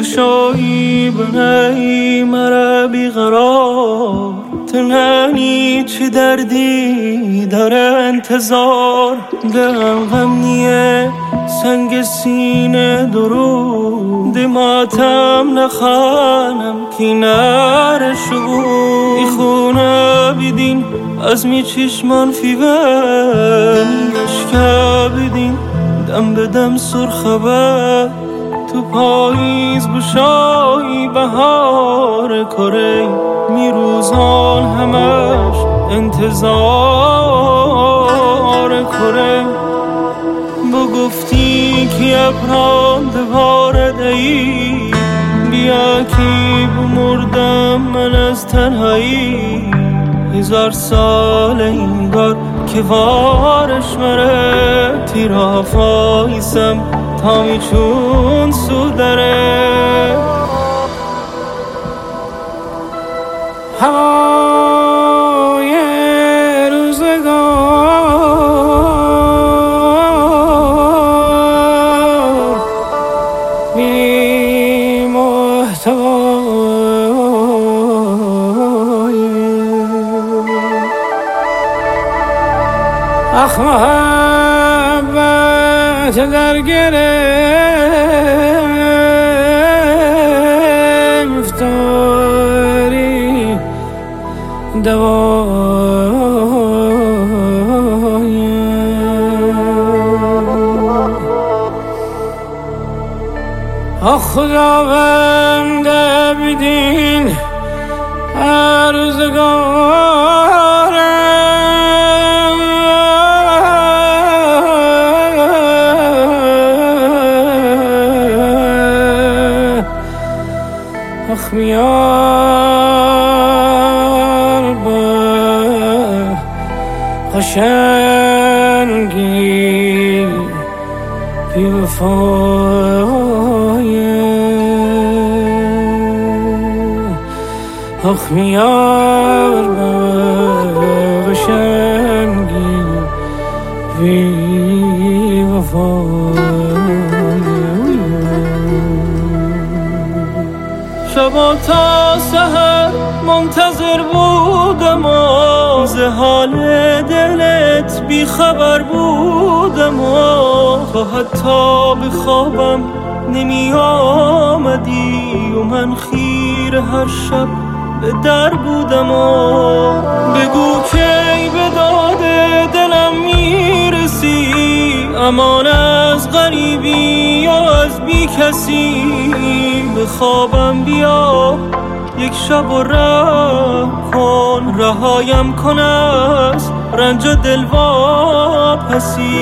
بگشایی بنایی مرا بیقرار تنهایی چه دردی داره انتظار دلم غم نیه سنگ سینه درود ماتم نخانم کنار شبود ای خونه بیدین از می چشمان فیون اشکا بیدین دم به دم سرخبر تو پاییز بشایی بهار کره می روزان همش انتظار کره با گفتی که ابران دوارد ای بیا که بمردم من از تنهایی 1000 سال انگار که وارش مره تیرا فایسم تا می چون سو داره هوای روزگار بی محتوای اخ محبت در گرفتاری دوای آخ خداونده بدین آخ میار با قشنگی بی وفای آخ میار با قشنگی بی وفای شبا تا سحر منتظر بودم و ز حال دلت بی خبر بودم و تو حتی به خوابم نمی آمدی و من خیر هر شب به در بودم و بگو کی به داد دلم میرسی امان از غریبی یا از بی کسی به خوابم بیا یک شب و رحم کن رهایم کن از رنج دل واپسی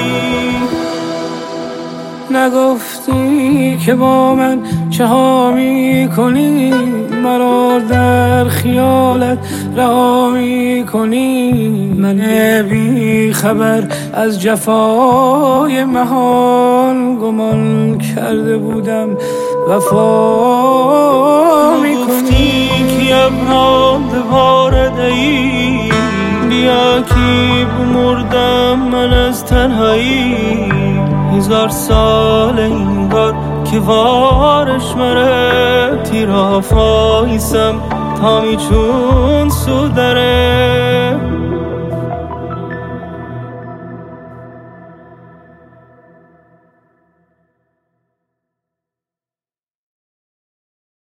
نگفتی که با من چه ها می کنی مرا در خیالت رها می کنی من بی خبر از جفای محال گمان کرده بودم وفا می کنی که ابران دوارد ای بیا که بمردم من از تنهایی 1000 سال انگار که وارش مره تیرا فایسم تا می چون سو داره